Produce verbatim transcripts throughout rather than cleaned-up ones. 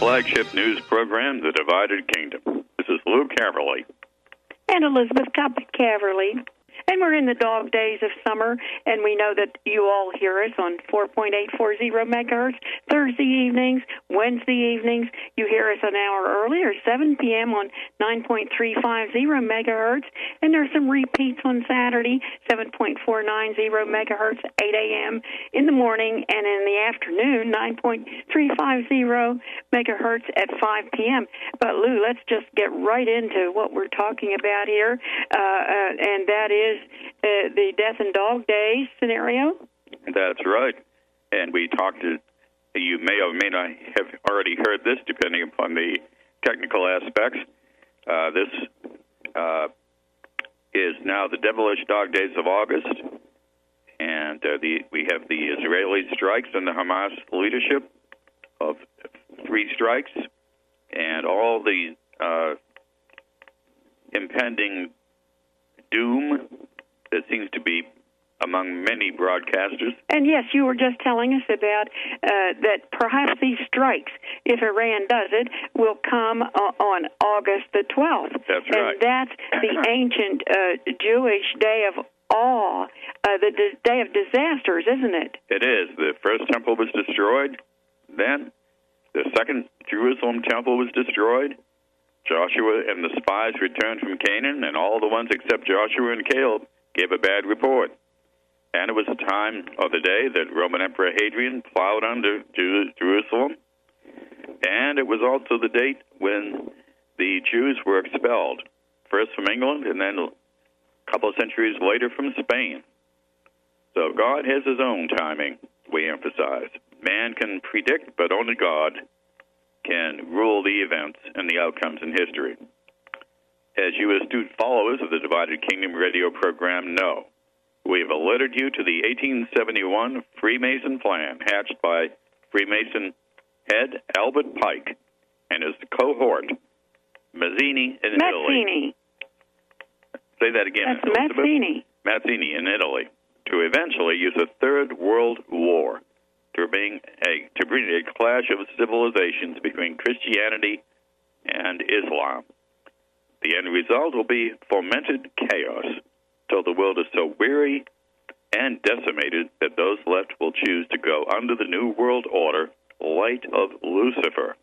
flagship news program, The Divided Kingdom. This is Lou Caverly. And Elizabeth Caverly. And we're in the dog days of summer, and we know that you all hear us on four point eight four zero megahertz Thursday evenings, Wednesday evenings. You hear us an hour earlier, seven p.m. on nine point three five zero megahertz, and there's some repeats on Saturday, seven point four nine zero megahertz, eight a.m. in the morning, and in the afternoon, nine point three five zero megahertz at five p.m. But, Lou, let's just get right into what we're talking about here, uh, uh, and that is Uh, the death and dog days scenario? That's right. And we talked to, you may or may not have already heard this, depending upon the technical aspects. Uh, this uh, is now the devilish dog days of August. And uh, the we have the Israeli strikes and the Hamas leadership of three strikes, and all the uh, impending doom that seems to be among many broadcasters. And yes, you were just telling us about uh, that perhaps these strikes, if Iran does it, will come uh, on August the twelfth. That's right. And that's the ancient uh, Jewish day of awe, uh, the d- day of disasters, isn't it? It is. The first temple was destroyed. Then the second Jerusalem temple was destroyed. Joshua and the spies returned from Canaan, and all the ones except Joshua and Caleb gave a bad report. And it was the time of the day that Roman Emperor Hadrian plowed under Jerusalem. And it was also the date when the Jews were expelled, first from England and then a couple of centuries later from Spain. So God has his own timing, we emphasize. Man can predict, but only God can rule the events and the outcomes in history. As you astute followers of the Divided Kingdom radio program know, we have alerted you to the eighteen seventy-one Freemason plan hatched by Freemason head Albert Pike and his cohort, Mazzini in Mazzini. Italy. Say that again. That's Mazzini. Mazzini in Italy, to eventually use a third world war to bring a, to bring a clash of civilizations between Christianity and Islam. The end result will be fomented chaos till the world is so weary and decimated that those left will choose to go under the New World Order, Light of Lucifer.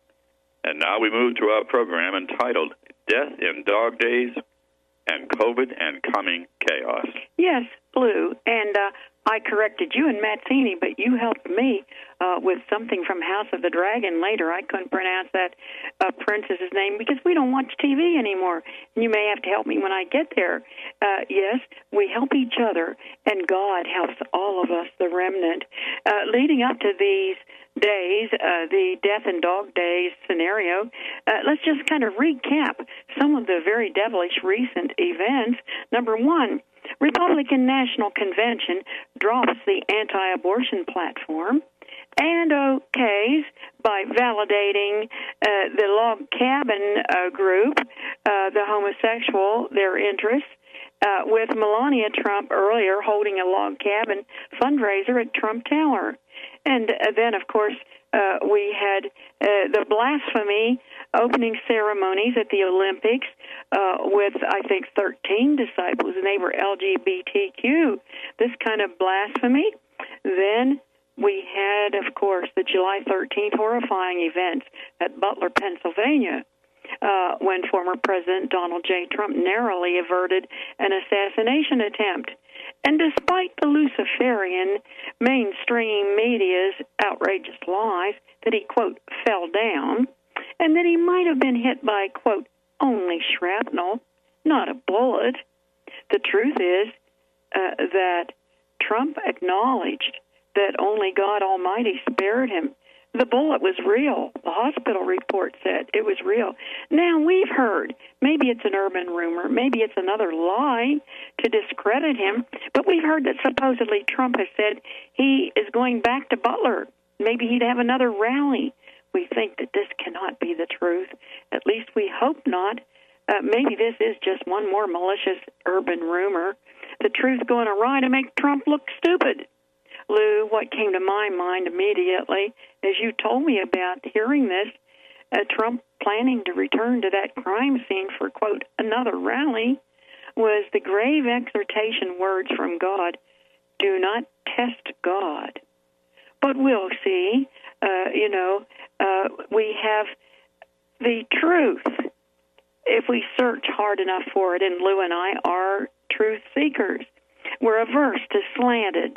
And now we move to our program entitled Death in Dog Days and COVID and Coming Chaos. Yes, Lou, and uh, I corrected you and Mazzini, but you helped me uh, with something from House of the Dragon later. I couldn't pronounce that uh, princess's name because we don't watch T V anymore. And you may have to help me when I get there. Uh, yes, we help each other, and God helps all of us, the remnant. Uh, leading up to these days, uh, the death and dog days scenario, uh, let's just kind of recap some of the very devilish recent events. Number one, Republican National Convention drops the anti-abortion platform and okays by validating uh, the log cabin uh, group, uh, the homosexual, their interests, uh, with Melania Trump earlier holding a log cabin fundraiser at Trump Tower. And uh, then, of course, uh, we had uh, the blasphemy opening ceremonies at the Olympics uh, with, I think, thirteen disciples, and they were L G B T Q, this kind of blasphemy. Then we had, of course, the July thirteenth horrifying events at Butler, Pennsylvania, uh, when former President Donald J. Trump narrowly averted an assassination attempt. And despite the Luciferian mainstream media's outrageous lies that he, quote, fell down, and that he might have been hit by, quote, only shrapnel, not a bullet, the truth is uh, that Trump acknowledged that only God Almighty spared him. The bullet was real. The hospital report said it was real. Now, we've heard, maybe it's an urban rumor, maybe it's another lie to discredit him, but we've heard that supposedly Trump has said he is going back to Butler. Maybe he'd have another rally. We think that this cannot be the truth. At least we hope not. Uh, maybe this is just one more malicious urban rumor. The truth going awry to make Trump look stupid. Lou, what came to my mind immediately as you told me about hearing this uh, Trump planning to return to that crime scene for, quote, another rally, was the grave exhortation words from God, do not test God. But we'll see. Uh, you know, uh, we have the truth if we search hard enough for it, and Lou and I are truth seekers. We're averse to slanted,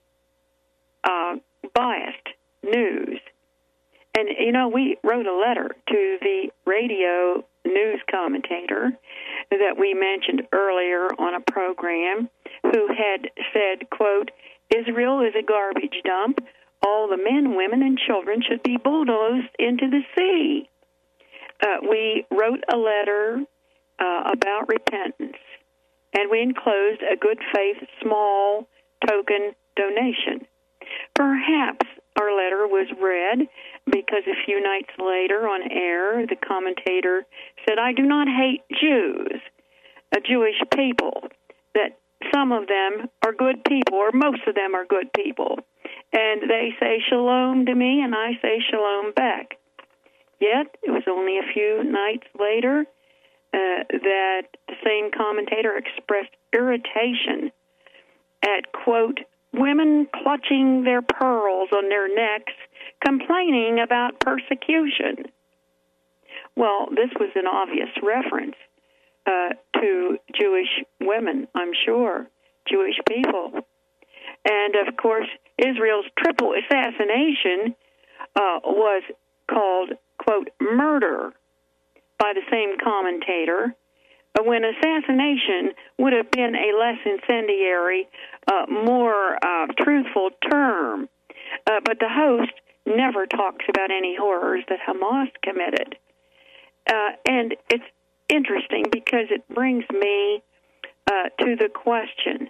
uh, biased news. And, you know, we wrote a letter to the radio news commentator that we mentioned earlier on a program who had said, quote, Israel is a garbage dump. All the men, women, and children should be bulldozed into the sea. Uh, we wrote a letter uh, about repentance, and we enclosed a good faith, small token donation. Perhaps our letter was read because a few nights later on air, the commentator said, I do not hate Jews, a Jewish people, that some of them are good people, or most of them are good people. And they say shalom to me, and I say shalom back. Yet, it was only a few nights later uh, that the same commentator expressed irritation at, quote, women clutching their pearls on their necks, complaining about persecution. Well, this was an obvious reference uh, to Jewish women, I'm sure, Jewish people. And, of course, Israel's triple assassination uh, was called, quote, murder by the same commentator, when assassination would have been a less incendiary, uh, more uh, truthful term. Uh, but the host never talks about any horrors that Hamas committed. Uh, and it's interesting because it brings me uh, to the question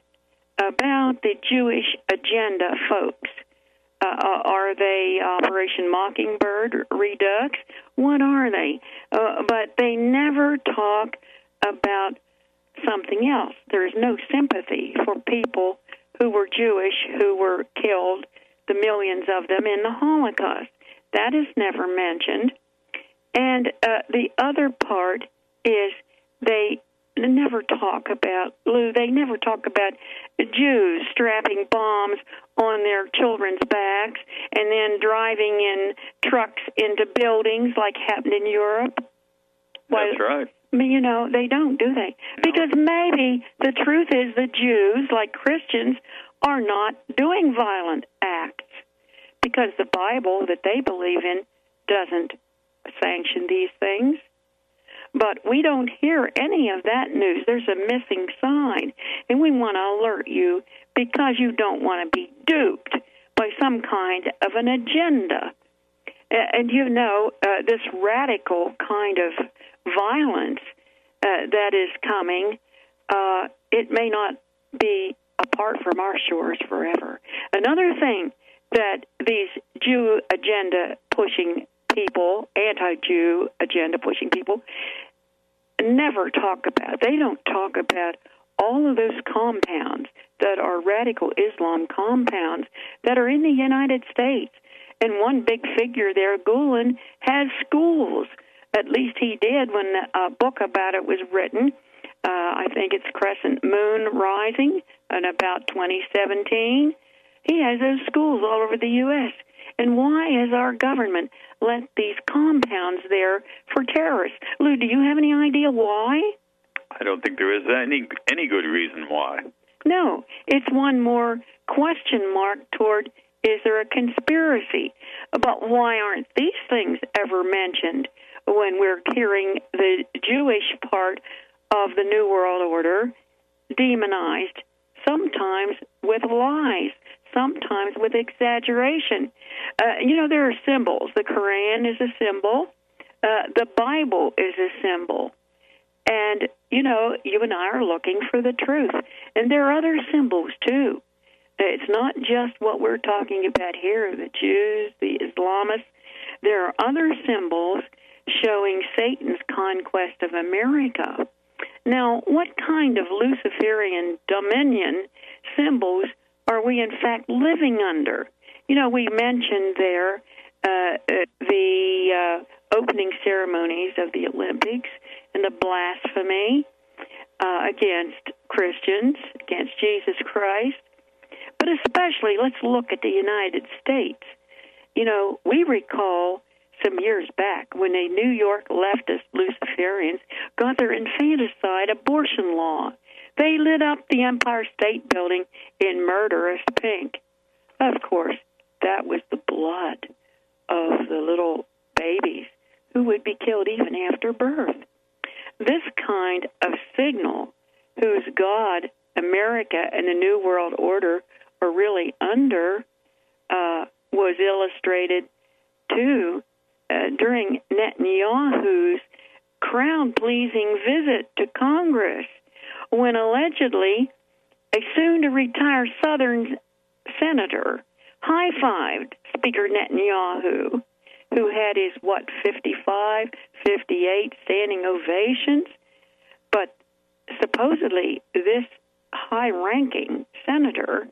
about the Jewish agenda folks. Uh, are they Operation Mockingbird, Redux? What are they? Uh, but they never talk about something else. There's no sympathy for people who were Jewish, who were killed, the millions of them in the Holocaust. That is never mentioned. And uh, the other part is they never talk about, Lou, they never talk about Jews strapping bombs on their children's backs and then driving in trucks into buildings like happened in Europe. That's Why, right. You know, they don't, do they? No. Because maybe the truth is the Jews, like Christians, are not doing violent acts because the Bible that they believe in doesn't sanction these things. But we don't hear any of that news. There's a missing side, and we want to alert you because you don't want to be duped by some kind of an agenda. And you know, uh, this radical kind of violence uh, that is coming, uh, it may not be apart from our shores forever. Another thing that these Jew agenda-pushing people, anti-Jew agenda-pushing people, never talk about. They don't talk about all of those compounds that are radical Islam compounds that are in the United States. And one big figure there, Gulen, has schools. At least he did when a book about it was written. Uh, I think it's Crescent Moon Rising in about twenty seventeen. He has those schools all over the U S And why has our government let these compounds there for terrorists? Lou, do you have any idea why? I don't think there is any any good reason why. No, it's one more question mark toward, is there a conspiracy? But why aren't these things ever mentioned when we're hearing the Jewish part of the New World Order demonized, sometimes with lies, sometimes with exaggeration? Uh, you know, there are symbols. The Quran is a symbol. Uh, the Bible is a symbol. And, you know, you and I are looking for the truth. And there are other symbols, too. It's not just what we're talking about here, the Jews, the Islamists. There are other symbols showing Satan's conquest of America. Now, what kind of Luciferian dominion symbols are we, in fact, living under? You know, we mentioned there uh, the uh, opening ceremonies of the Olympics and the blasphemy uh, against Christians, against Jesus Christ. But especially, let's look at the United States. You know, we recall some years back when the New York leftist Luciferians got their infanticide abortion law. They lit up the Empire State Building in murderous pink. Of course, that was the blood of the little babies who would be killed even after birth. This kind of signal, whose God, America, and the New World Order are really under, uh, was illustrated, too, uh, during Netanyahu's crowd-pleasing visit to Congress, when allegedly a soon-to-retire Southern senator high-fived Speaker Netanyahu, who had his, what, fifty-five, fifty-eight standing ovations. But supposedly this high-ranking senator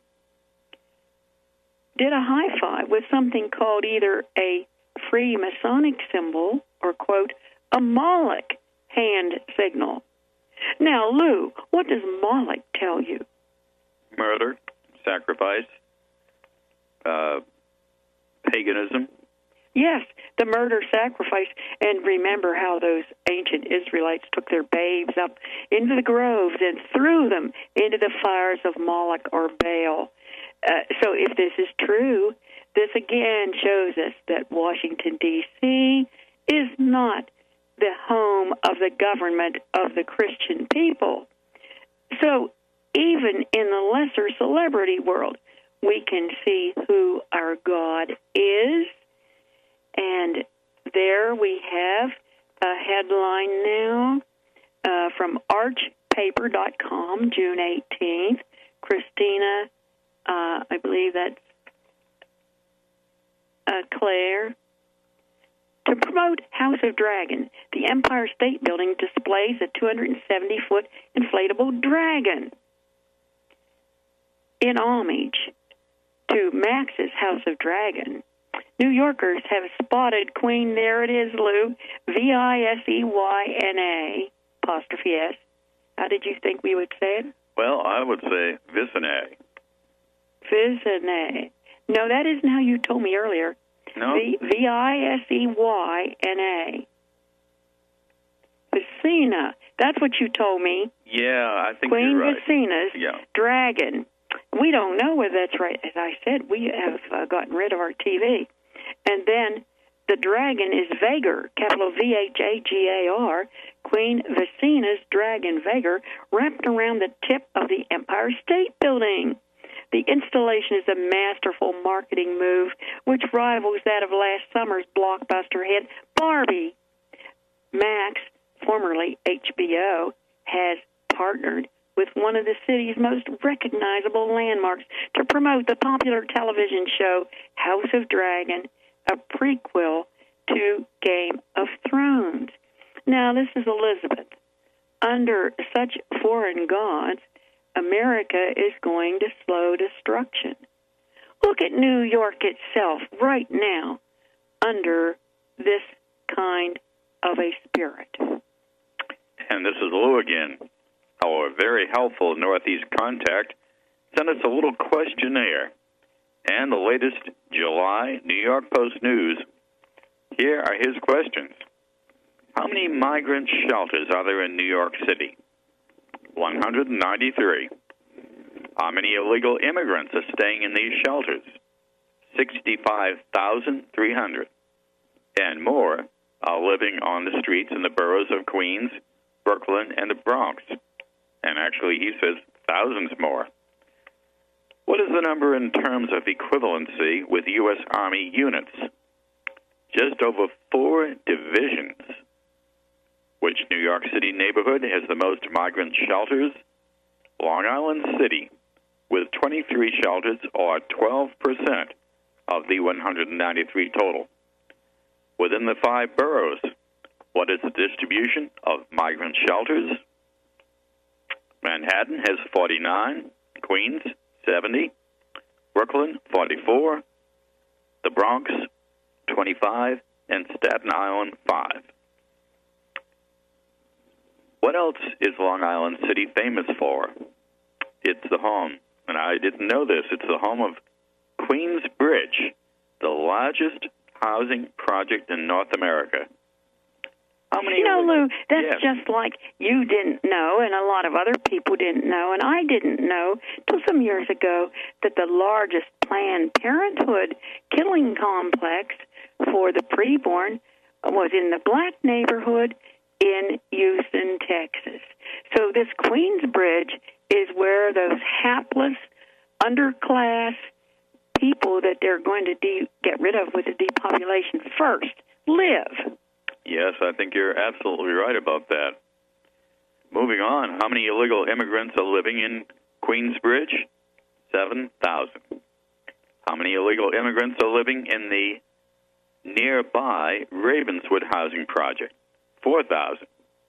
did a high-five with something called either a free Masonic symbol or, quote, a Moloch hand signal. Now, Lou, what does Moloch tell you? Murder, sacrifice, uh, paganism. Yes, the murder, sacrifice, and remember how those ancient Israelites took their babes up into the groves and threw them into the fires of Moloch or Baal. Uh, so if this is true, this again shows us that Washington, D C is not the home of the government of the Christian people. So even in the lesser celebrity world, we can see who our God is. And there we have a headline now uh, from arch paper dot com, June eighteenth. Christina, uh, I believe that's uh, Claire. To promote House of Dragon, the Empire State Building displays a two hundred seventy foot inflatable dragon in homage to Max's House of Dragon. New Yorkers have spotted Queen, there it is, Lou, V I S E Y N A, apostrophe S. How did you think we would say it? Well, I would say Visine. Visine. No, that isn't how you told me earlier. No? V I S E Y N A. Visina. That's what you told me. Yeah, I think Queen you're right. Visina's yeah. dragon. We don't know whether that's right. As I said, we have uh, gotten rid of our T V. And then the dragon is Vagar, capital V H A G A R, Queen Visina's dragon Vagar, wrapped around the tip of the Empire State Building. The installation is a masterful marketing move, which rivals that of last summer's blockbuster hit, Barbie. Max, formerly H B O, has partnered with one of the city's most recognizable landmarks to promote the popular television show House of Dragon, a prequel to Game of Thrones. Now, this is Elizabeth. Under such foreign gods, America is going to slow destruction. Look at New York itself right now under this kind of a spirit. And this is Lou again. Our very helpful Northeast contact sent us a little questionnaire and the latest July New York Post news. Here are his questions. How many migrant shelters are there in New York City? one hundred ninety-three. How many illegal immigrants are staying in these shelters? sixty-five thousand three hundred. And more are living on the streets in the boroughs of Queens, Brooklyn, and the Bronx. And actually, he says thousands more. What is the number in terms of equivalency with U S Army units? Just over four divisions. Which New York City neighborhood has the most migrant shelters? Long Island City, with twenty-three shelters, or twelve percent of the one hundred ninety-three total. Within the five boroughs, what is the distribution of migrant shelters? Manhattan has forty-nine, Queens, seventy, Brooklyn, forty-four, the Bronx, twenty-five, and Staten Island, five. What else is Long Island City famous for? It's the home, and I didn't know this, it's the home of Queens Bridge, the largest housing project in North America. How many? You know, Lou, that's yes. just like you didn't know, and a lot of other people didn't know, and I didn't know till some years ago that the largest Planned Parenthood killing complex for the preborn was in the black neighborhood in Houston, Texas. So this Queensbridge is where those hapless, underclass people that they're going to de- get rid of with the depopulation first live. Yes, I think you're absolutely right about that. Moving on, how many illegal immigrants are living in Queensbridge? seven thousand. How many illegal immigrants are living in the nearby Ravenswood housing project? four thousand.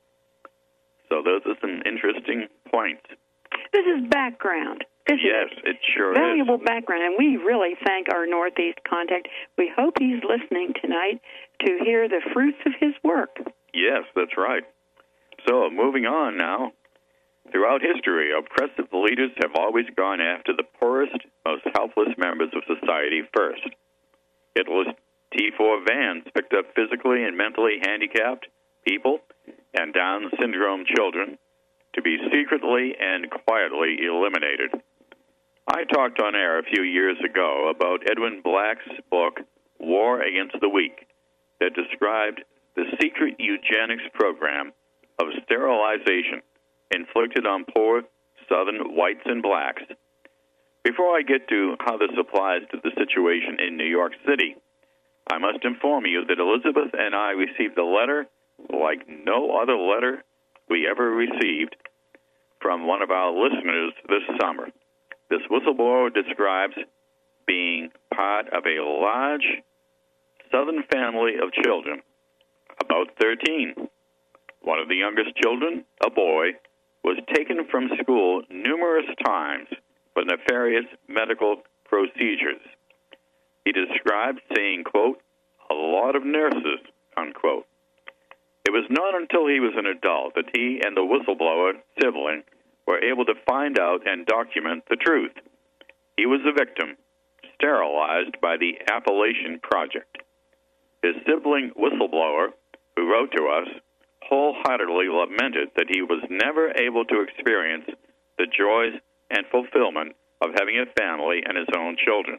So those are some interesting points. This is background. Isn't yes, it, it sure valuable is. background, and we really thank our Northeast contact. We hope he's listening tonight to hear the fruits of his work. Yes, that's right. So, moving on now. Throughout history, oppressive leaders have always gone after the poorest, most helpless members of society first. Hitler's T four vans picked up physically and mentally handicapped people and Down syndrome children to be secretly and quietly eliminated. I talked on air a few years ago about Edwin Black's book, War Against the Weak, that described the secret eugenics program of sterilization inflicted on poor Southern whites and blacks. Before I get to how this applies to the situation in New York City, I must inform you that Elizabeth and I received a letter like no other letter we ever received from one of our listeners this summer. This whistleblower describes being part of a large Southern family of children, about thirteen. One of the youngest children, a boy, was taken from school numerous times for nefarious medical procedures. He described seeing, quote, a lot of nurses, unquote. It was not until he was an adult that he and the whistleblower sibling were able to find out and document the truth. He was a victim, sterilized by the Appalachian Project. His sibling whistleblower, who wrote to us, wholeheartedly lamented that he was never able to experience the joys and fulfillment of having a family and his own children.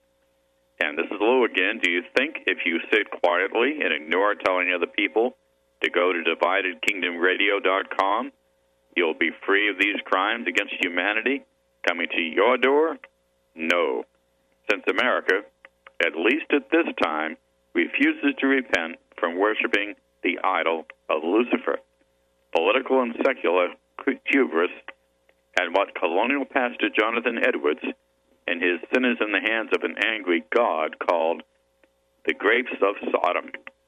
And this is Lou again. Do you think if you sit quietly and ignore telling other people to go to divided kingdom radio dot com, you'll be free of these crimes against humanity coming to your door? No. Since America, at least at this time, refuses to repent from worshiping the idol of Lucifer, political and secular hubris, and what colonial pastor Jonathan Edwards and his Sinners in the Hands of an Angry God called the grapes of Sodom.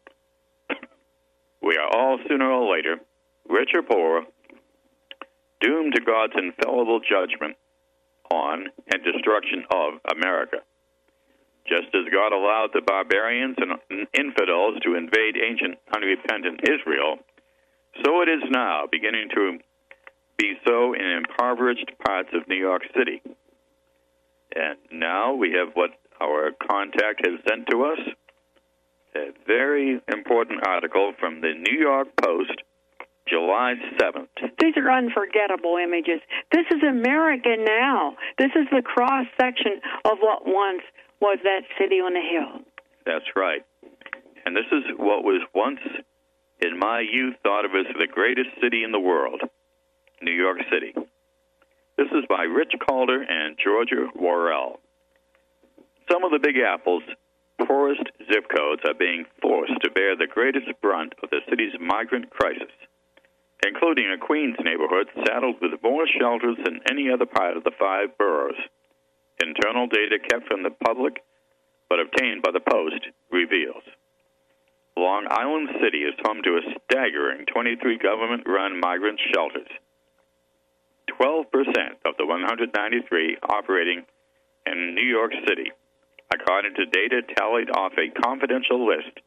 We are all, sooner or later, rich or poor, doomed to God's infallible judgment on and destruction of America. Just as God allowed the barbarians and infidels to invade ancient, unrepentant Israel, so it is now beginning to be so in impoverished parts of New York City. And now we have what our contact has sent to us, a very important article from the New York Post, July seventh. These are unforgettable images. This is America now. This is the cross-section of what once was that city on the hill. That's right. And this is what was once, in my youth, thought of as the greatest city in the world, New York City. This is by Rich Calder and Georgia Worrell. Some of the Big Apple's poorest zip codes are being forced to bear the greatest brunt of the city's migrant crisis, including a Queens neighborhood saddled with more shelters than any other part of the five boroughs. Internal data kept from the public but obtained by the Post reveals. Long Island City is home to a staggering twenty-three government-run migrant shelters. twelve percent of the one hundred ninety-three operating in New York City, according to data tallied off a confidential list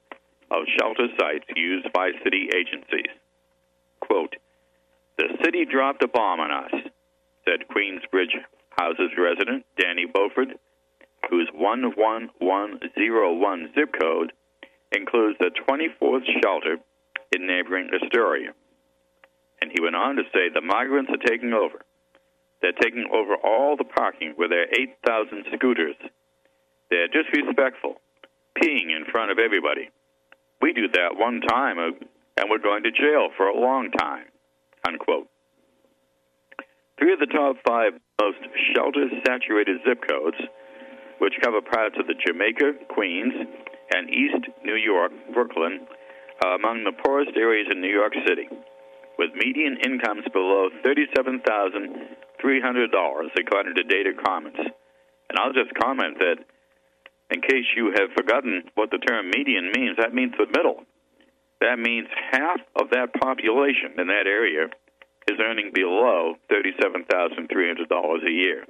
of shelter sites used by city agencies. Quote, "The city dropped a bomb on us," said Queensbridge Houses resident Danny Beaufort, whose one one one zero one zip code includes the twenty-fourth shelter in neighboring Astoria. And he went on to say the migrants are taking over. They're taking over all the parking with their eight thousand scooters. They're disrespectful, peeing in front of everybody. We do that one time, and we're going to jail for a long time, unquote. Three of the top five most shelter-saturated zip codes, which cover parts of the Jamaica, Queens, and East New York, Brooklyn, are among the poorest areas in New York City, with median incomes below thirty-seven thousand three hundred dollars, according to Data Commons. And I'll just comment that, in case you have forgotten what the term median means, that means the middle. That means half of that population in that area is earning below thirty-seven thousand three hundred dollars a year.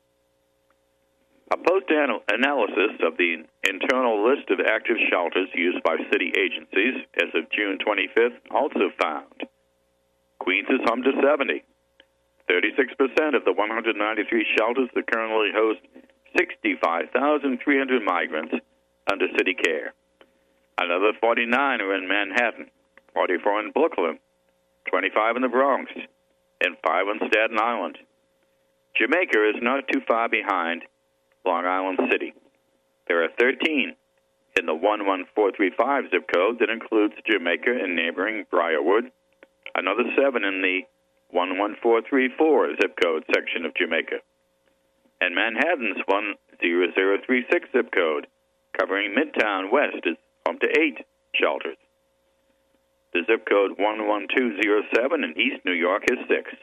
A post-analysis of the internal list of active shelters used by city agencies as of June twenty-fifth also found Queens is home to seventy. thirty-six percent of the one hundred ninety-three shelters that currently host sixty-five thousand three hundred migrants under city care. Another forty-nine are in Manhattan, forty-four in Brooklyn, twenty-five in the Bronx, and five on Staten Island. Jamaica is not too far behind Long Island City. There are thirteen in the one one four three five zip code that includes Jamaica and neighboring Briarwood, another seven in the one one four three four zip code section of Jamaica, and Manhattan's one zero zero three six zip code, covering Midtown West, is home to eight shelters. The zip code one one two zero seven in East New York has six.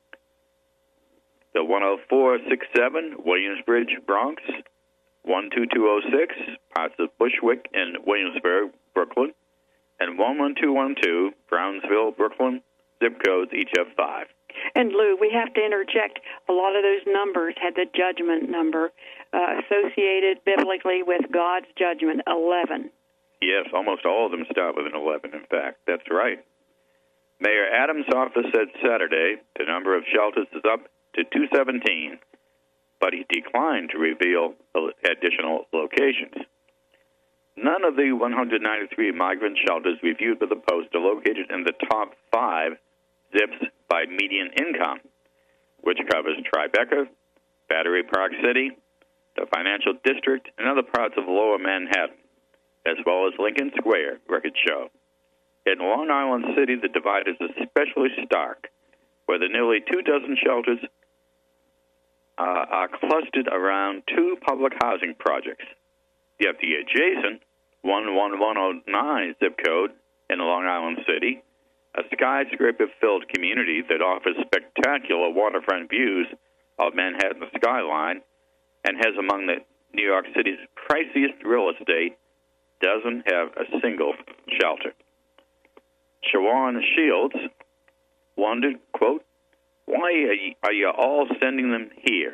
The one oh four six seven, Williamsbridge, Bronx, one two two oh six, parts of Bushwick and Williamsburg, Brooklyn, and one one two one two, Brownsville, Brooklyn, zip codes each have five. And, Lou, we have to interject, a lot of those numbers had the judgment number uh, associated biblically with God's judgment, eleven. Yes, almost all of them start with an eleven, in fact. That's right. Mayor Adams' office said Saturday the number of shelters is up to two seventeen, but he declined to reveal additional locations. None of the one hundred ninety-three migrant shelters reviewed by the Post are located in the top five zips by median income, which covers Tribeca, Battery Park City, the Financial District, and other parts of Lower Manhattan, as well as Lincoln Square, records show. In Long Island City, the divide is especially stark, where the nearly two dozen shelters uh, are clustered around two public housing projects. Yet the adjacent one one one oh nine zip code in Long Island City, a skyscraper-filled community that offers spectacular waterfront views of Manhattan skyline and has among the New York City's priciest real estate, doesn't have a single shelter. Shawan Shields wondered, quote, "Why are you, are you all sending them here?"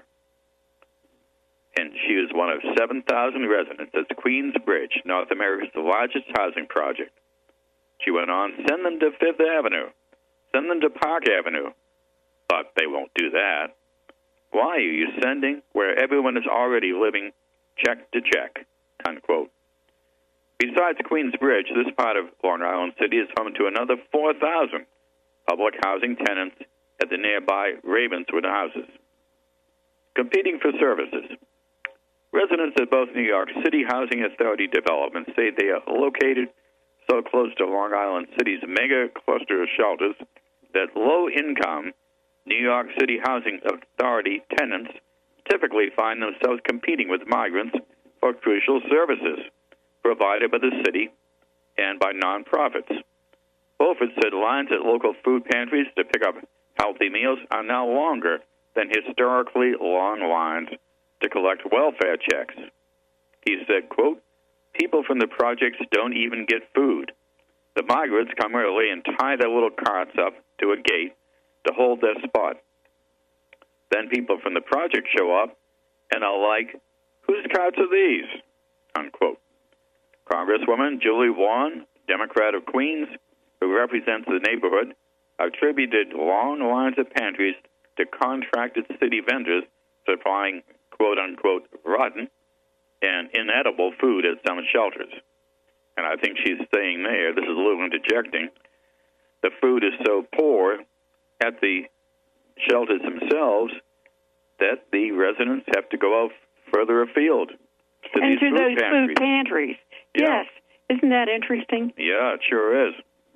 And she is one of seven thousand residents at Queensbridge, North America's largest housing project. She went on, "Send them to Fifth Avenue. Send them to Park Avenue." But they won't do that. Why are you sending where everyone is already living check to check, unquote. Besides Queensbridge, this part of Long Island City is home to another four thousand public housing tenants at the nearby Ravenswood houses. Competing for services. Residents at both New York City Housing Authority developments say they are located so close to Long Island City's mega cluster of shelters that low-income New York City Housing Authority tenants typically find themselves competing with migrants for crucial services provided by the city and by nonprofits. Beaufort said lines at local food pantries to pick up healthy meals are now longer than historically long lines to collect welfare checks. He said, quote, "People from the projects don't even get food. The migrants come early and tie their little carts up to a gate to hold their spot. Then people from the project show up and are like, 'Whose carts are these?' Unquote." Congresswoman Julie Wan Democrat of Queens, who represents the neighborhood, attributed long lines of pantries to contracted city vendors supplying quote-unquote rotten and inedible food at some shelters. And I think she's saying there, this is a little interjecting, the food is so poor at the shelters themselves that the residents have to go out further afield to and these to food those pantries. food pantries. Yeah. Yes. Isn't that interesting? Yeah, it sure is.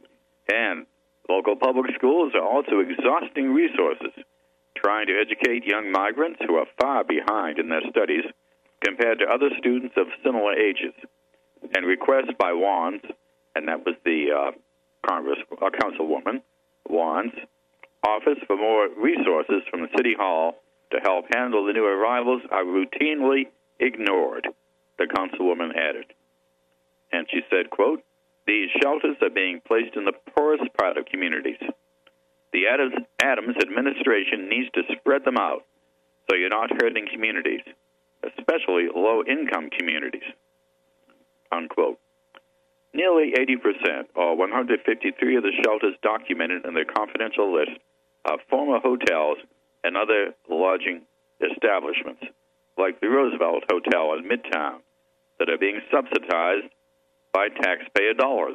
And local public schools are also exhausting resources trying to educate young migrants who are far behind in their studies compared to other students of similar ages. And requests by Wands, and that was the uh, Congress uh, Councilwoman, Wands, offers for more resources from the City Hall to help handle the new arrivals are routinely ignored, the Councilwoman added. And she said, quote, these shelters are being placed in the poorest part of communities. The Adams, Adams administration needs to spread them out so you're not hurting communities, especially low-income communities, unquote. Nearly eighty percent, or one hundred fifty-three of the shelters documented in the confidential list, are former hotels and other lodging establishments, like the Roosevelt Hotel in Midtown, that are being subsidized by taxpayer dollars.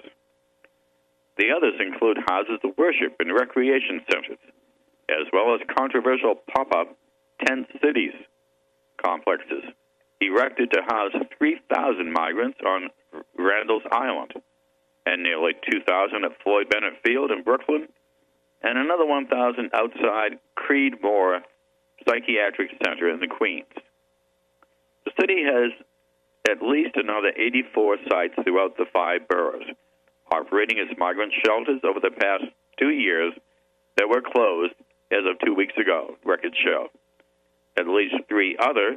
The others include houses of worship and recreation centers, as well as controversial pop-up tent cities complexes erected to house three thousand migrants on Randall's Island, and nearly two thousand at Floyd Bennett Field in Brooklyn, and another one thousand outside Creedmoor Psychiatric Center in the Queens. The city has at least another eighty-four sites throughout the five boroughs, operating as migrant shelters over the past two years that were closed as of two weeks ago, records show. At least three other,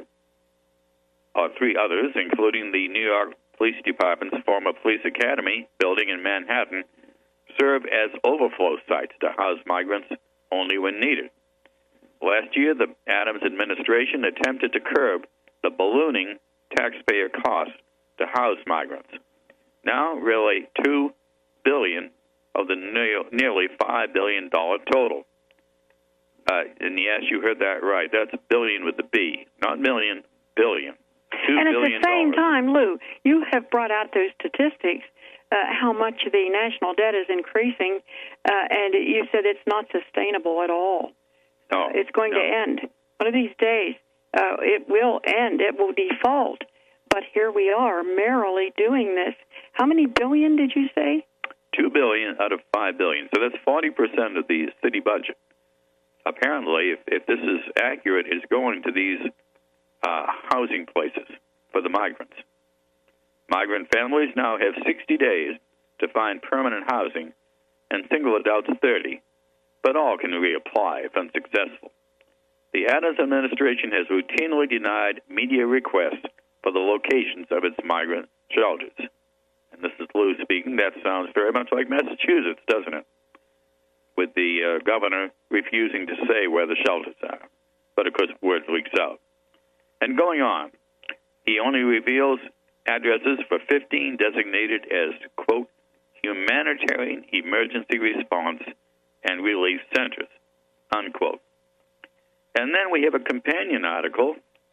or three others, including the New York Police Department's former police academy building in Manhattan, serve as overflow sites to house migrants only when needed. Last year, the Adams administration attempted to curb the ballooning taxpayer costs to house migrants. Now, really, two billion dollars of the nearly five billion dollars total. Uh, and yes, you heard that right. That's billion with the B, not million, billion. Two and at billion the same dollars. time, Lou, you have brought out those statistics, uh, how much the national debt is increasing, uh, and you said it's not sustainable at all. No, uh, it's going no. to end. One of these days, uh, it will end. It will default. But here we are, merrily doing this. How many billion did you say? Two billion out of five billion. So that's forty percent of the city budget. Apparently, if, if this is accurate, is going to these uh, housing places for the migrants. Migrant families now have sixty days to find permanent housing, and single adults thirty, but all can reapply if unsuccessful. The Adams administration has routinely denied media requests for the locations of its migrant shelters. And this is Lou speaking. That sounds very much like Massachusetts, doesn't it? With the uh, governor refusing to say where the shelters are. But, of course, word leaks out. And going on, he only reveals addresses for fifteen designated as, quote, humanitarian emergency response and relief centers, unquote. And then we have a companion article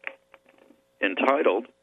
entitled,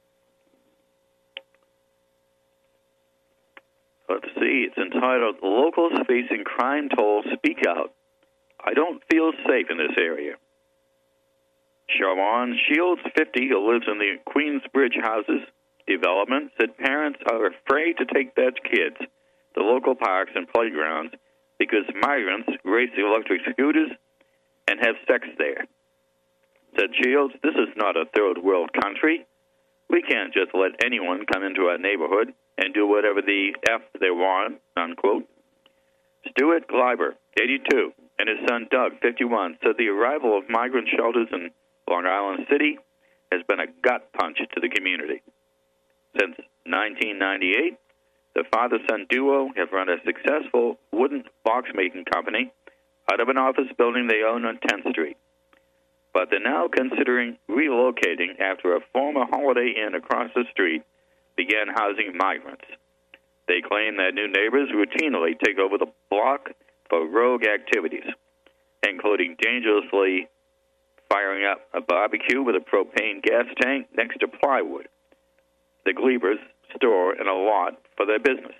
let's see, it's entitled, Locals Facing Crime Toll Speak Out. I Don't Feel Safe in This Area. Sharon Shields, fifty, who lives in the Queensbridge Houses development, said parents are afraid to take their kids to local parks and playgrounds because migrants race electric scooters and have sex there. Said Shields, this is not a third world country. We can't just let anyone come into our neighborhood and do whatever the F they want, unquote. Stuart Gleiber, eighty-two, and his son Doug, fifty-one, said the arrival of migrant shelters in Long Island City has been a gut punch to the community. Since nineteen ninety-eight, the father-son duo have run a successful wooden box-making company out of an office building they own on tenth Street. But they're now considering relocating after a former Holiday Inn across the street began housing migrants. They claim that new neighbors routinely take over the block for rogue activities, including dangerously firing up a barbecue with a propane gas tank next to plywood. The Glebers store in a lot for their business.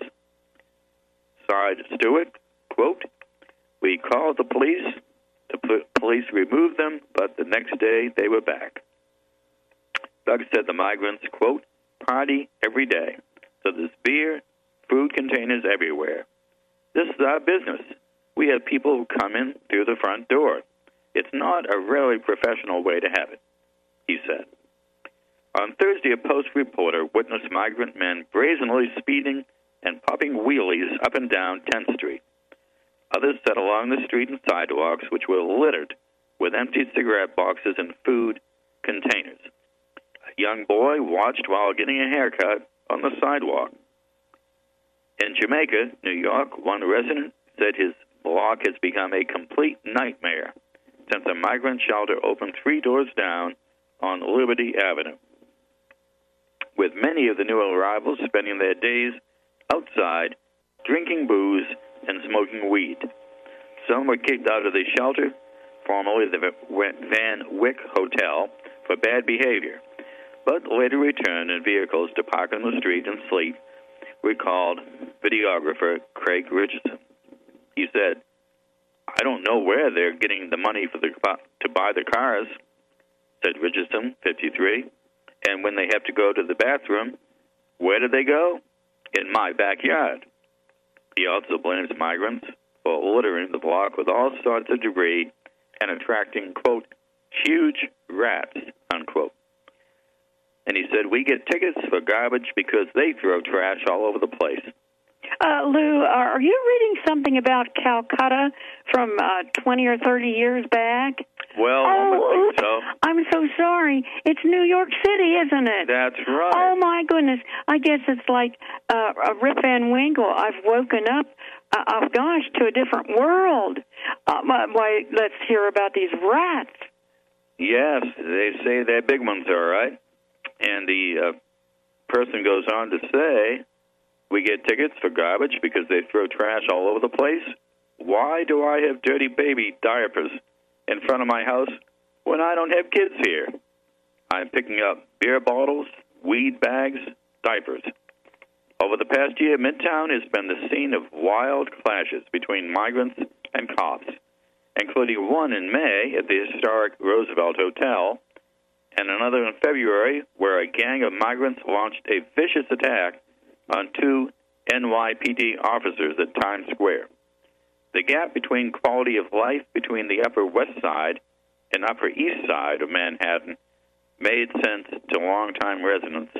Sarge Stewart, quote, "We called the police. The p- police removed them, but the next day they were back." Doug said the migrants, quote, "party every day. So there's beer, food containers everywhere. This is our business. We have people who come in through the front door. It's not a really professional way to have it," he said. On Thursday, a Post reporter witnessed migrant men brazenly speeding and popping wheelies up and down tenth Street. Others sat along the street and sidewalks, which were littered with empty cigarette boxes and food containers. A young boy watched while getting a haircut on the sidewalk. In Jamaica, New York, one resident said his block has become a complete nightmare since a migrant shelter opened three doors down on Liberty Avenue, with many of the new arrivals spending their days outside, drinking booze and smoking weed. Some were kicked out of the shelter, formerly the Van Wyck Hotel, for bad behavior, but later returned in vehicles to park on the street and sleep, recalled videographer Craig Richardson. He said, "I don't know where they're getting the money for the to buy the cars," said Richardson, fifty-three. "And when they have to go to the bathroom, where do they go? In my backyard." He also blames migrants for littering the block with all sorts of debris and attracting, quote, "huge rats," unquote. And he said, "We get tickets for garbage because they throw trash all over the place." Uh, Lou, are you reading something about Calcutta from uh, twenty or thirty years back? Well, oh, I would think so. I'm so sorry. It's New York City, isn't it? That's right. Oh, my goodness. I guess it's like uh, a Rip Van Winkle. I've woken up, uh, oh, gosh, to a different world. Uh, why, let's hear about these rats. Yes, they say they're big ones, all right. And the uh, person goes on to say, "We get tickets for garbage because they throw trash all over the place. Why do I have dirty baby diapers in front of my house when I don't have kids here? I'm picking up beer bottles, weed bags, diapers." Over the past year, Midtown has been the scene of wild clashes between migrants and cops, including one in May at the historic Roosevelt Hotel, and another in February where a gang of migrants launched a vicious attack on two N Y P D officers at Times Square. The gap between quality of life between the Upper West Side and Upper East Side of Manhattan made sense to longtime residents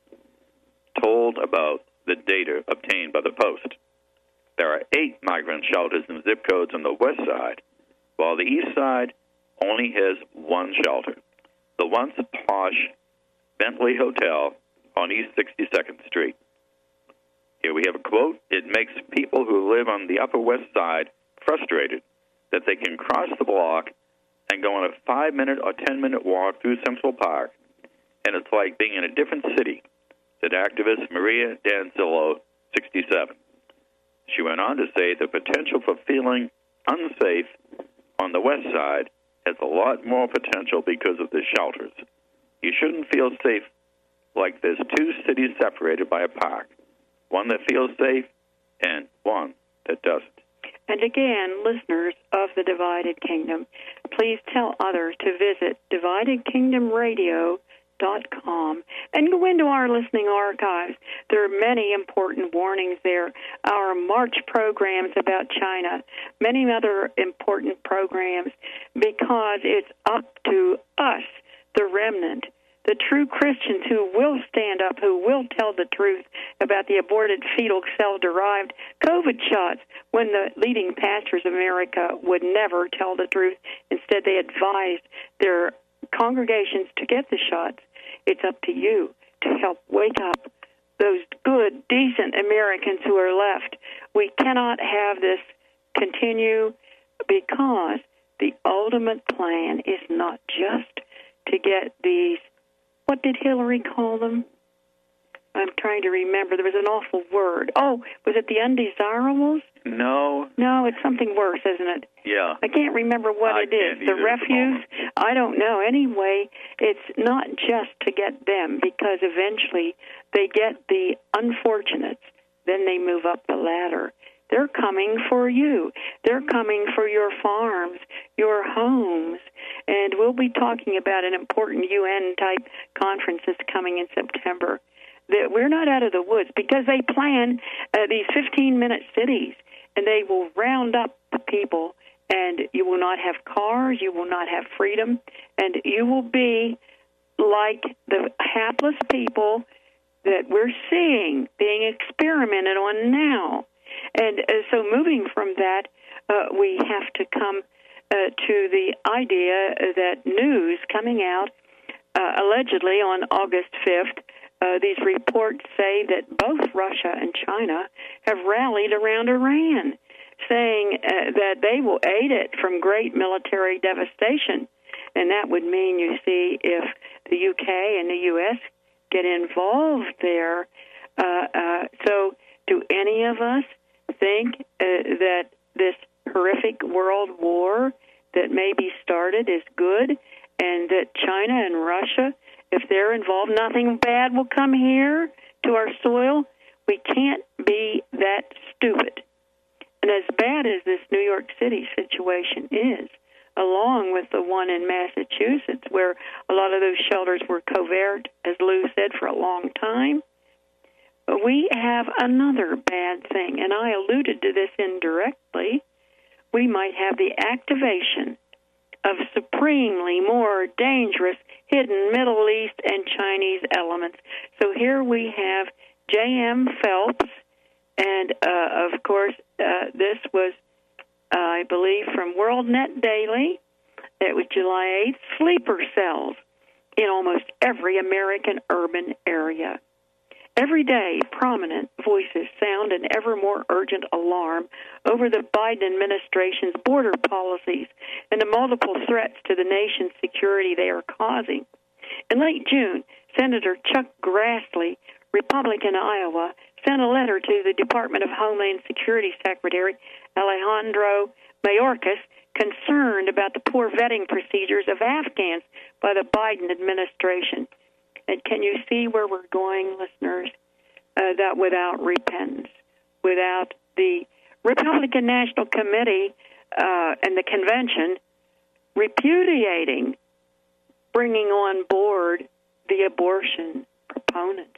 told about the data obtained by the Post. There are eight migrant shelters and zip codes on the West Side, while the East Side only has one shelter, the once posh Bentley Hotel on East sixty-second Street. Here we have a quote. "It makes people who live on the Upper West Side frustrated that they can cross the block and go on a five-minute or ten-minute walk through Central Park, and it's like being in a different city," said activist Maria Danzillo, sixty-seven. She went on to say the potential for feeling unsafe on the West Side has a lot more potential because of the shelters. You shouldn't feel safe like there's two cities separated by a park, one that feels safe and one that doesn't. And again, listeners of the Divided Kingdom, please tell others to visit divided kingdom radio dot com and go into our listening archives. There are many important warnings there. Our March programs about China, many other important programs, because it's up to us, the remnant, the true Christians who will stand up, who will tell the truth about the aborted fetal cell-derived COVID shots, when the leading pastors of America would never tell the truth. Instead, they advised their congregations to get the shots. It's up to you to help wake up those good, decent Americans who are left. We cannot have this continue, because the ultimate plan is not just to get these, what did Hillary call them? I'm trying to remember. There was an awful word. Oh, was it the undesirables? No. No, it's something worse, isn't it? Yeah. I can't remember what I it is. The refuse? I don't know. Anyway, it's not just to get them, because eventually they get the unfortunates. Then they move up the ladder. They're coming for you. They're coming for your farms, your homes. And we'll be talking about an important U N-type conference that's coming in September. That we're not out of the woods, because they plan uh, these fifteen-minute cities, and they will round up the people, and you will not have cars, you will not have freedom, and you will be like the hapless people that we're seeing being experimented on now. And uh, so moving from that, uh, we have to come uh, to the idea that news coming out uh, allegedly on August fifth, uh, these reports say that both Russia and China have rallied around Iran, saying uh, that they will aid it from great military devastation. And that would mean, you see, if the U K and the U S get involved there. Uh, uh, so do any of us think uh, that this horrific world war that may be started is good, and that China and Russia, if they're involved, nothing bad will come here to our soil? We can't be that stupid. And as bad as this New York City situation is, along with the one in Massachusetts, where a lot of those shelters were covert, as Lou said, for a long time, we have another bad thing, and I alluded to this indirectly. We might have the activation of supremely more dangerous hidden Middle East and Chinese elements. So here we have J M Phelps, and, uh, of course, uh, this was, uh, I believe, from WorldNet Daily. It was July eighth, sleeper cells in almost every American urban area. Every day, prominent voices sound an ever more urgent alarm over the Biden administration's border policies and the multiple threats to the nation's security they are causing. In late June, Senator Chuck Grassley, Republican Iowa, sent a letter to the Department of Homeland Security Secretary Alejandro Mayorkas, concerned about the poor vetting procedures of Afghans by the Biden administration. And can you see where we're going, listeners? Uh, that without repentance, without the Republican National Committee uh, and the convention repudiating bringing on board the abortion proponents,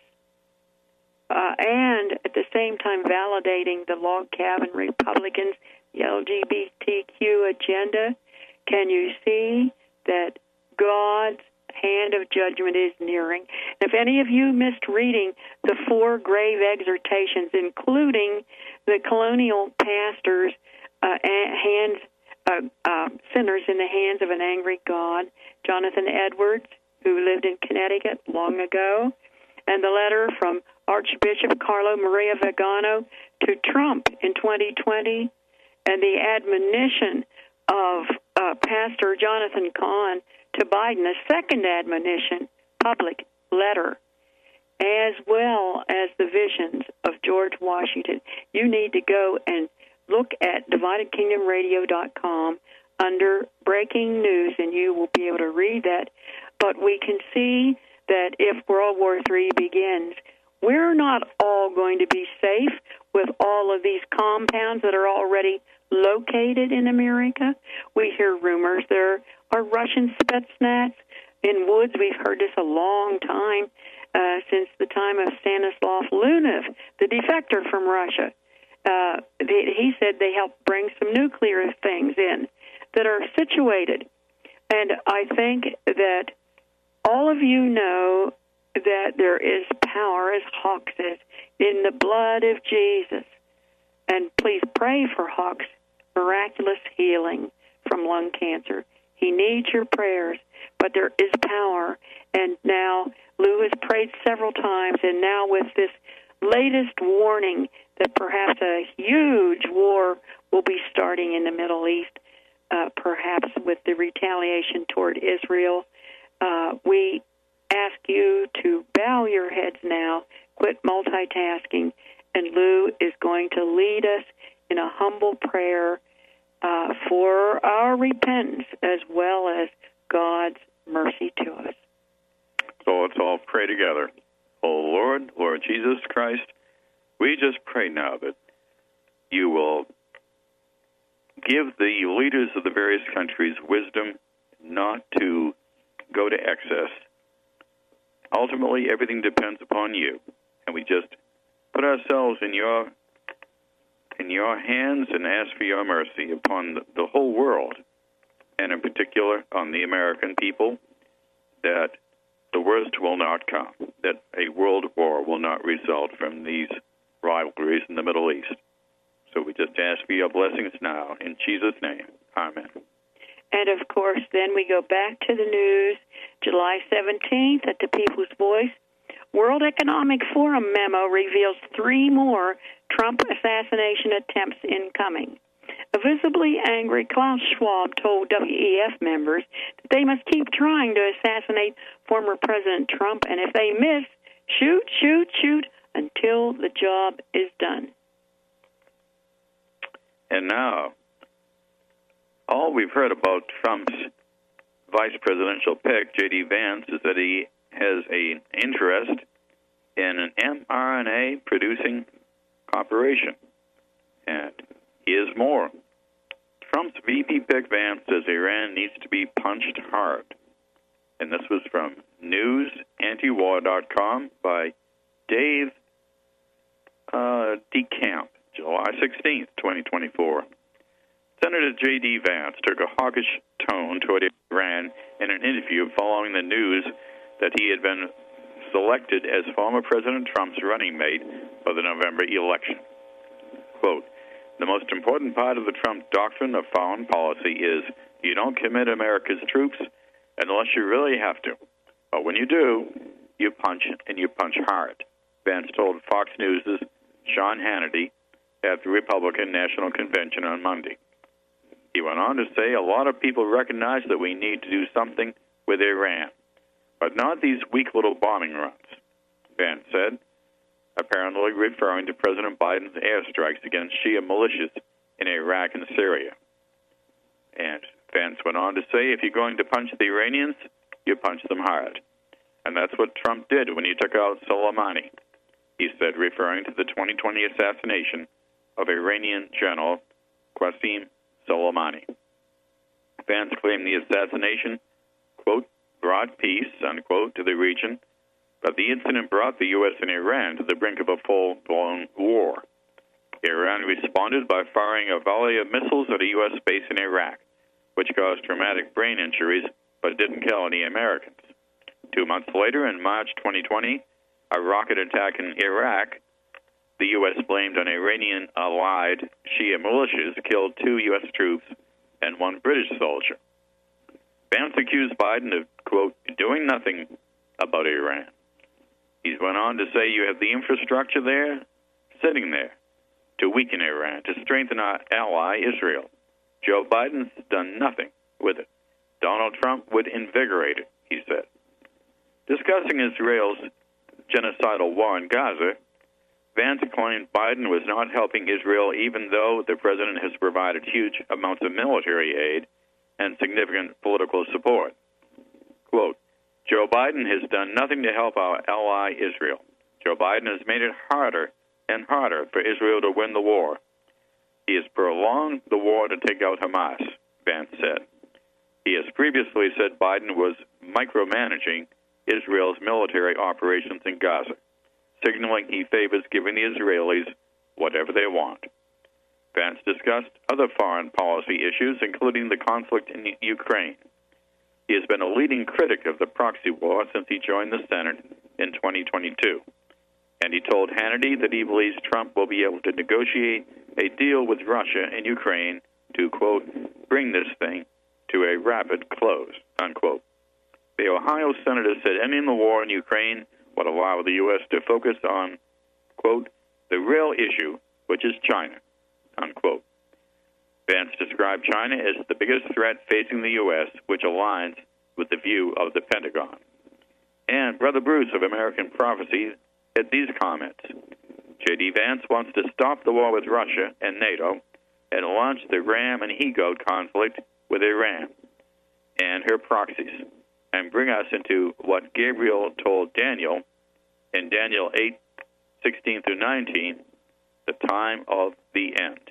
uh, and at the same time validating the log cabin Republicans, the L G B T Q agenda. Can you see that God's hand of judgment is nearing? If any of you missed reading the four grave exhortations, including the colonial pastors' uh, hands, uh, uh, sinners in the hands of an angry God, Jonathan Edwards, who lived in Connecticut long ago, and the letter from Archbishop Carlo Maria Vigano to Trump in twenty twenty, and the admonition of uh, Pastor Jonathan Cahn to Biden, a second admonition, public letter, as well as the visions of George Washington. You need to go and look at divided kingdom radio dot com under breaking news, and you will be able to read that. But we can see that if World War Three begins, we're not all going to be safe with all of these compounds that are already located in America. We hear rumors there are Russian Spetsnaz in woods. We've heard this a long time, uh, since the time of Stanislav Lunev, the defector from Russia. Uh, the, he said they helped bring some nuclear things in that are situated. And I think that all of you know that there is power, as Hawk says, in the blood of Jesus. And please pray for Hawk's miraculous healing from lung cancer. He needs your prayers, but there is power. And now Lou has prayed several times, and now with this latest warning that perhaps a huge war will be starting in the Middle East, uh, perhaps with the retaliation toward Israel, uh, we ask you to bow your heads now, quit multitasking, and Lou is going to lead us in a humble prayer uh, for our repentance as well as God's mercy to us. So let's all pray together. Oh, Lord, Lord Jesus Christ, we just pray now that you will give the leaders of the various countries wisdom not to go to excess. Ultimately, everything depends upon you, and we just put ourselves in your in your hands and ask for your mercy upon the, the whole world, and in particular on the American people, that the worst will not come, that a world war will not result from these rivalries in the Middle East. So we just ask for your blessings now. In Jesus' name, amen. And, of course, then we go back to the news, July seventeenth at the People's Voice. World Economic Forum memo reveals three more Trump assassination attempts incoming. A visibly angry Klaus Schwab told W E F members that they must keep trying to assassinate former President Trump, and if they miss, shoot, shoot, shoot until the job is done. And now, all we've heard about Trump's vice presidential pick, J D Vance, is that he has an interest in an mRNA producing operation. And he is more. Trump's V P pick, Vance, says Iran needs to be punched hard. And this was from news anti war dot com by Dave uh, DeCamp, July sixteenth, twenty twenty-four. Senator J D Vance took a hawkish tone toward Iran in an interview following the news that he had been selected as former President Trump's running mate for the November election. Quote, the most important part of the Trump doctrine of foreign policy is you don't commit America's troops unless you really have to. But when you do, you punch, and you punch hard, Vance told Fox News' Sean Hannity at the Republican National Convention on Monday. He went on to say a lot of people recognize that we need to do something with Iran, but not these weak little bombing runs, Vance said, apparently referring to President Biden's airstrikes against Shia militias in Iraq and Syria. And Vance went on to say, if you're going to punch the Iranians, you punch them hard. And that's what Trump did when he took out Soleimani, he said, referring to the twenty twenty assassination of Iranian General Qasem Soleimani. Vance claimed the assassination, quote, brought peace, unquote, to the region, but the incident brought the U S and Iran to the brink of a full-blown war. Iran responded by firing a volley of missiles at a U S base in Iraq, which caused traumatic brain injuries but didn't kill any Americans. Two months later, in March twenty twenty, a rocket attack in Iraq, the U S blamed on Iranian-allied Shia militias, killed two U S troops and one British soldier. Vance accused Biden of, quote, doing nothing about Iran. He went on to say you have the infrastructure there, sitting there, to weaken Iran, to strengthen our ally, Israel. Joe Biden's done nothing with it. Donald Trump would invigorate it, he said. Discussing Israel's genocidal war in Gaza, Vance claimed Biden was not helping Israel even though the president has provided huge amounts of military aid and significant political support. Quote, Joe Biden has done nothing to help our ally Israel. Joe Biden has made it harder and harder for Israel to win the war. He has prolonged the war to take out Hamas, Vance said. He has previously said Biden was micromanaging Israel's military operations in Gaza, signaling he favors giving the Israelis whatever they want. Vance discussed other foreign policy issues, including the conflict in Ukraine. He has been a leading critic of the proxy war since he joined the Senate in twenty twenty-two. And he told Hannity that he believes Trump will be able to negotiate a deal with Russia and Ukraine to, quote, bring this thing to a rapid close, unquote. The Ohio senator said ending the war in Ukraine would allow the U S to focus on, quote, the real issue, which is China, unquote. Vance described China as the biggest threat facing the U S, which aligns with the view of the Pentagon. And Brother Bruce of American Prophecy at these comments. J D. Vance wants to stop the war with Russia and NATO and launch the ram and he-goat conflict with Iran and her proxies, and bring us into what Gabriel told Daniel in Daniel eight, sixteen through nineteen, the time of the end.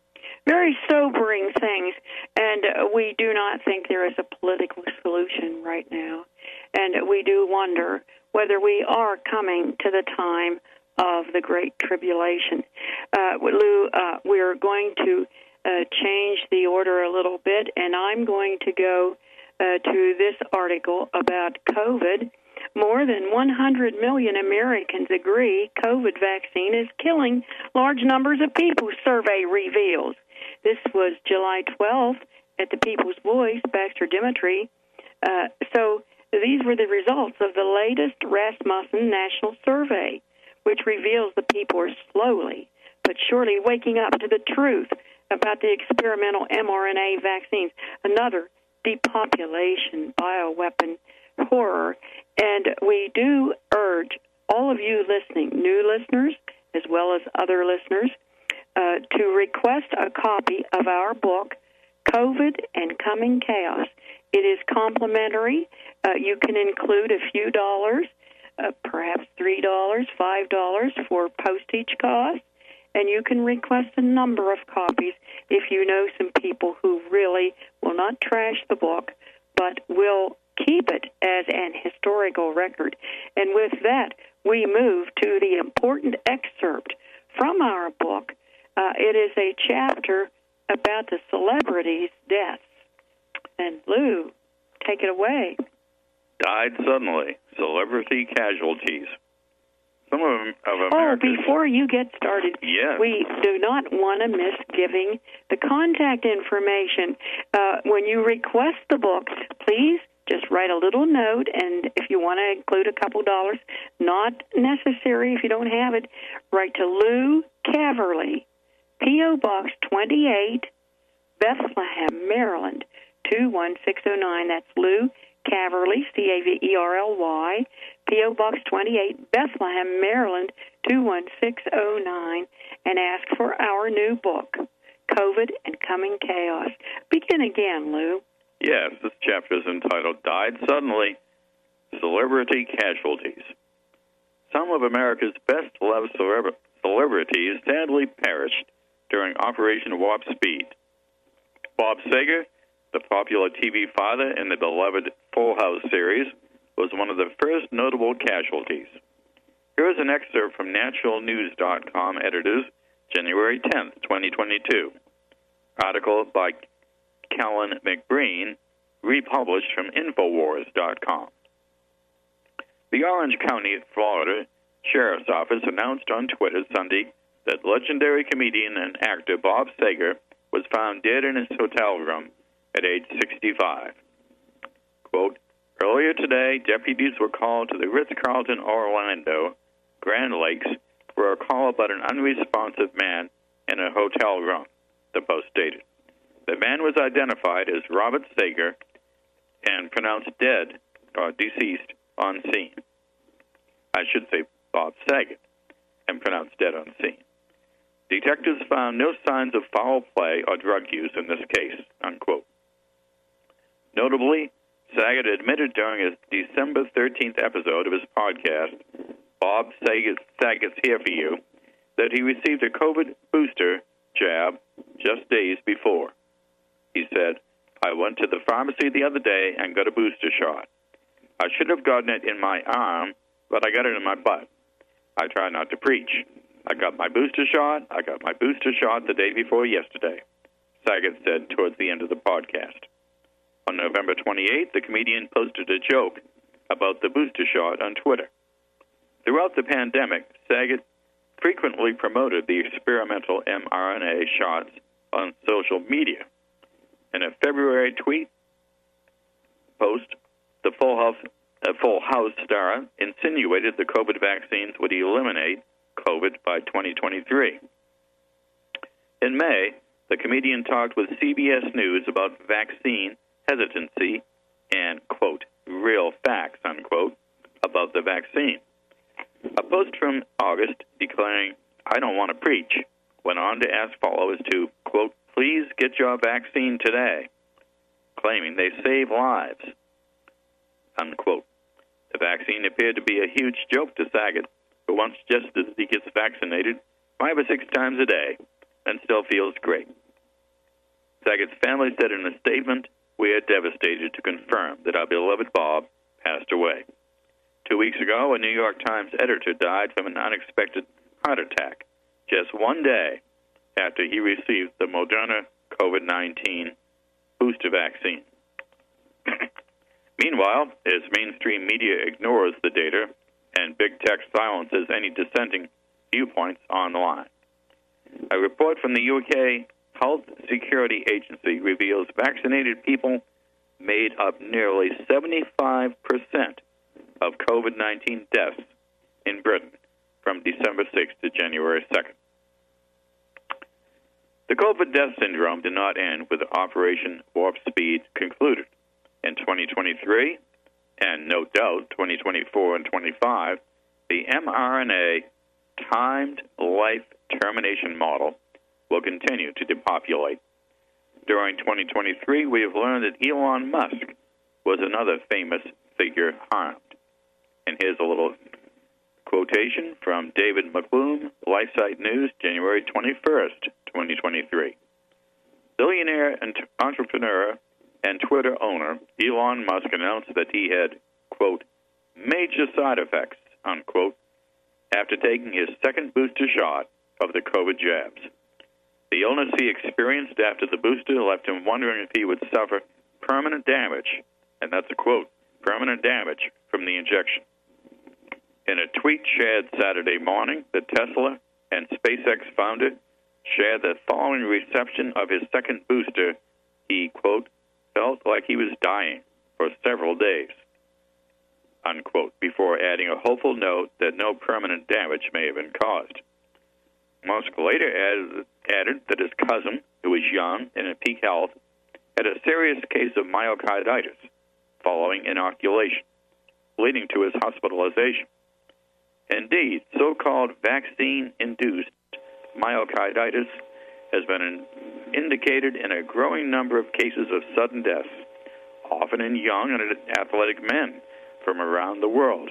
Very sobering things, and uh, we do not think there is a political solution right now. And we do wonder whether we are coming to the time of the Great Tribulation. Uh, Lou, uh, we're going to uh, change the order a little bit, and I'm going to go uh, to this article about COVID. More than one hundred million Americans agree COVID vaccine is killing large numbers of people, survey reveals. This was July twelfth at the People's Voice, Baxter Dimitri. Uh, so these were the results of the latest Rasmussen National Survey, which reveals the people are slowly but surely waking up to the truth about the experimental mRNA vaccines, another depopulation bioweapon horror. And we do urge all of you listening, new listeners as well as other listeners, uh, to request a copy of our book, COVID and Coming Chaos. It is complimentary. Uh, you can include a few dollars, uh, perhaps three dollars, five dollars for postage costs, and you can request a number of copies if you know some people who really will not trash the book, but will keep it as an historical record. And with that, we move to the important excerpt from our book. Uh, it is a chapter about the celebrities' deaths. And Lou, take it away. Died suddenly. Celebrity casualties. Some of, of Oh, America's... before you get started, yes. we do not want to miss giving the contact information. Uh, when you request the book, please just write a little note, and if you want to include a couple dollars, not necessary if you don't have it, write to Lou Caverly, P O. Box twenty-eight, Bethlehem, Maryland, two one six oh nine. That's Lou Caverly, C A V E R L Y, P O. Box twenty-eight, Bethlehem, Maryland, two one six oh nine, and ask for our new book, COVID and Coming Chaos. Begin again, Lou. Yes, this chapter is entitled Died Suddenly, Celebrity Casualties. Some of America's best-loved celebra- celebrities sadly perished during Operation Warp Speed. Bob Saget, the popular T V father in the beloved Full House series, was one of the first notable casualties. Here is an excerpt from Natural News dot com editors, January tenth, twenty twenty-two. Article by Callan McBreen, republished from Infowars dot com. The Orange County, Florida Sheriff's Office announced on Twitter Sunday that legendary comedian and actor Bob Saget was found dead in his hotel room at age sixty-five. Quote, earlier today, deputies were called to the Ritz-Carlton Orlando, Grand Lakes, for a call about an unresponsive man in a hotel room, the Post stated. The man was identified as Robert Sager and pronounced dead or deceased on scene. I should say Bob Saget, and pronounced dead on scene. Detectives found no signs of foul play or drug use in this case, unquote. Notably, Saget admitted during his December thirteenth episode of his podcast, Bob Saget's, Saget's Here For You, that he received a COVID booster jab just days before. He said, I went to the pharmacy the other day and got a booster shot. I should have gotten it in my arm, but I got it in my butt. I try not to preach. I got my booster shot. I got my booster shot the day before yesterday, Saget said towards the end of the podcast. On November twenty-eighth, the comedian posted a joke about the booster shot on Twitter. Throughout the pandemic, Saget frequently promoted the experimental mRNA shots on social media. In a February tweet post, the Full House, uh, Full House star insinuated the COVID vaccines would eliminate COVID by twenty twenty-three. In May, the comedian talked with C B S News about vaccine hesitancy and, quote, real facts, unquote, about the vaccine. A post from August declaring, "I don't want to preach," went on to ask followers to, quote, "please get your vaccine today," claiming they save lives, unquote. The vaccine appeared to be a huge joke to Saget, who once suggested that he gets vaccinated five or six times a day and still feels great. Saget's family said in a statement, "We are devastated to confirm that our beloved Bob passed away. Two weeks ago, a New York Times editor died from an unexpected heart attack just one day after he received the Moderna COVID nineteen booster vaccine." Meanwhile, as mainstream media ignores the data and big tech silences any dissenting viewpoints online, a report from the U K Health Security Agency reveals vaccinated people made up nearly seventy-five percent of COVID nineteen deaths in Britain from December sixth to January second. The COVID death syndrome did not end with Operation Warp Speed concluded. In twenty twenty-three, and no doubt twenty twenty-four and twenty-five, the mRNA timed life termination model will continue to depopulate. During twenty twenty-three, we have learned that Elon Musk was another famous figure harmed. And here's a little quotation from David McClune, LifeSite News, January twenty-first, twenty twenty-three. Billionaire and entrepreneur and Twitter owner Elon Musk announced that he had, quote, major side effects, unquote, after taking his second booster shot of the COVID jabs. The illness he experienced after the booster left him wondering if he would suffer permanent damage, and that's a quote, permanent damage from the injection. In a tweet shared Saturday morning, the Tesla and SpaceX founder shared that following reception of his second booster, he, quote, felt like he was dying for several days, unquote, before adding a hopeful note that no permanent damage may have been caused. Musk later added, added that his cousin, who was young and in peak health, had a serious case of myocarditis following inoculation, leading to his hospitalization. Indeed, so-called vaccine-induced myocarditis has been in, indicated in a growing number of cases of sudden deaths, often in young and athletic men from around the world.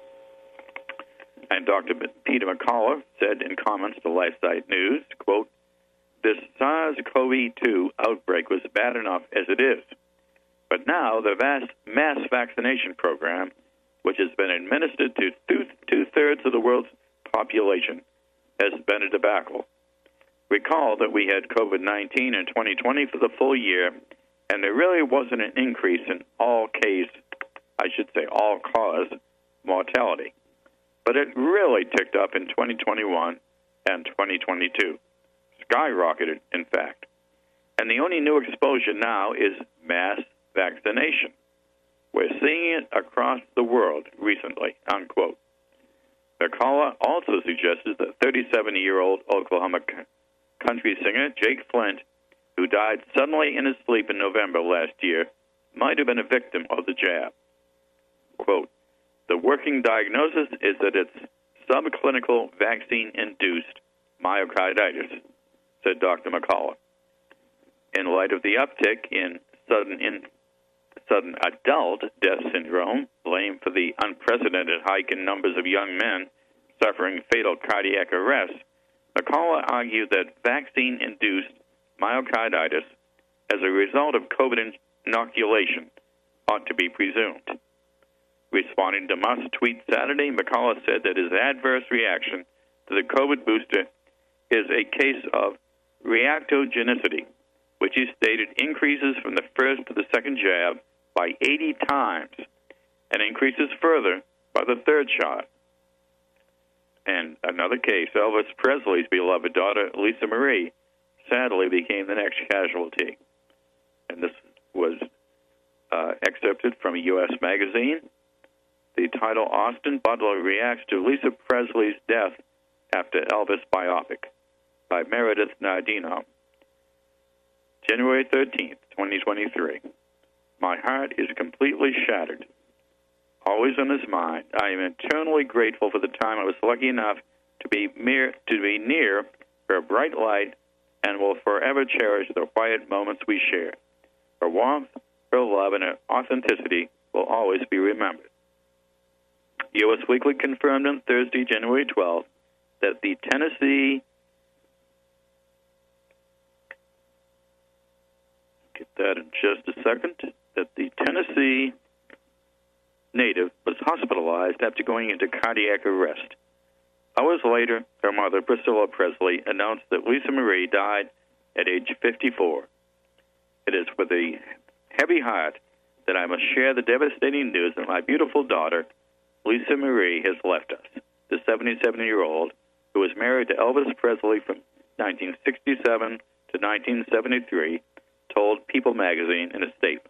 And Doctor Peter McCullough said in comments to LifeSite News, quote, this SARS-C o V two outbreak was bad enough as it is, but now the vast mass vaccination program, which has been administered to two, two-thirds of the world's population, has been a debacle. Recall that we had COVID nineteen in twenty twenty for the full year, and there really wasn't an increase in all-case, I should say all-cause mortality. But it really ticked up in twenty twenty-one and twenty twenty-two. Skyrocketed, in fact. And the only new exposure now is mass vaccination. We're seeing it across the world recently, unquote. The caller also suggested that thirty-seven-year-old Oklahoma country singer Jake Flint, who died suddenly in his sleep in November last year, might have been a victim of the jab. Quote, the working diagnosis is that it's subclinical vaccine-induced myocarditis, said Doctor McCullough. In light of the uptick in sudden, in sudden adult death syndrome, blamed for the unprecedented hike in numbers of young men suffering fatal cardiac arrest, McCullough argued that vaccine-induced myocarditis as a result of COVID inoculation ought to be presumed. Responding to Musk's tweet Saturday, McCullough said that his adverse reaction to the COVID booster is a case of reactogenicity, which he stated increases from the first to the second jab by eighty times and increases further by the third shot. And another case, Elvis Presley's beloved daughter, Lisa Marie, sadly became the next casualty. And this was uh, excerpted from a U S magazine. The title, Austin Butler Reacts to Lisa Presley's Death After Elvis Biopic, by Meredith Nardino. January thirteenth, twenty twenty-three. My heart is completely shattered. always on his mind. I am eternally grateful for the time I was lucky enough to be near, to be near her bright light, and will forever cherish the quiet moments we share. Her warmth, her love, and her authenticity will always be remembered. U S Weekly confirmed on Thursday, January twelfth, that the Tennessee get that in just a second, that the Tennessee native was hospitalized after going into cardiac arrest. Hours later, her mother, Priscilla Presley, announced that Lisa Marie died at age fifty-four. It is with a heavy heart that I must share the devastating news that my beautiful daughter, Lisa Marie, has left us. The seventy-seven-year-old, who was married to Elvis Presley from nineteen sixty-seven to nineteen seventy-three, told People magazine in a statement.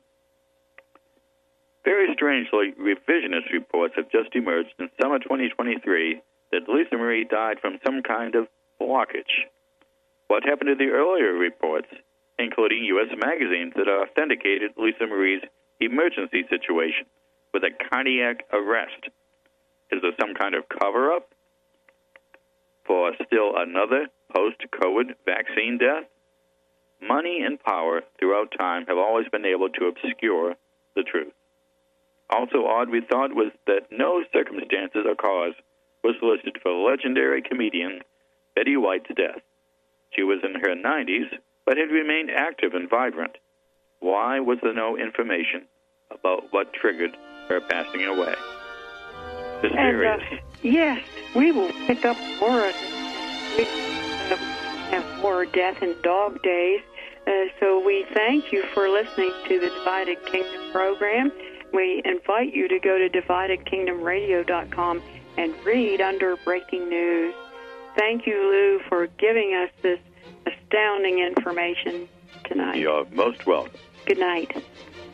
Very strangely, revisionist reports have just emerged in summer twenty twenty-three that Lisa Marie died from some kind of blockage. What happened to the earlier reports, including U S magazines that authenticated Lisa Marie's emergency situation with a cardiac arrest? Is there some kind of cover-up for still another post-COVID vaccine death? Money and power throughout time have always been able to obscure the truth. Also odd, we thought, was that no circumstances or cause was listed for legendary comedian Betty White's death. She was in her nineties, but had remained active and vibrant. Why was there no information about what triggered her passing away? Mysterious. And, uh, yes, we will pick up more. We uh, have more death and dog days. Uh, so we thank you for listening to the Divided Kingdom program. We invite you to go to divided kingdom radio dot com and read under Breaking News. Thank you, Lou, for giving us this astounding information tonight. You're most welcome. Good night.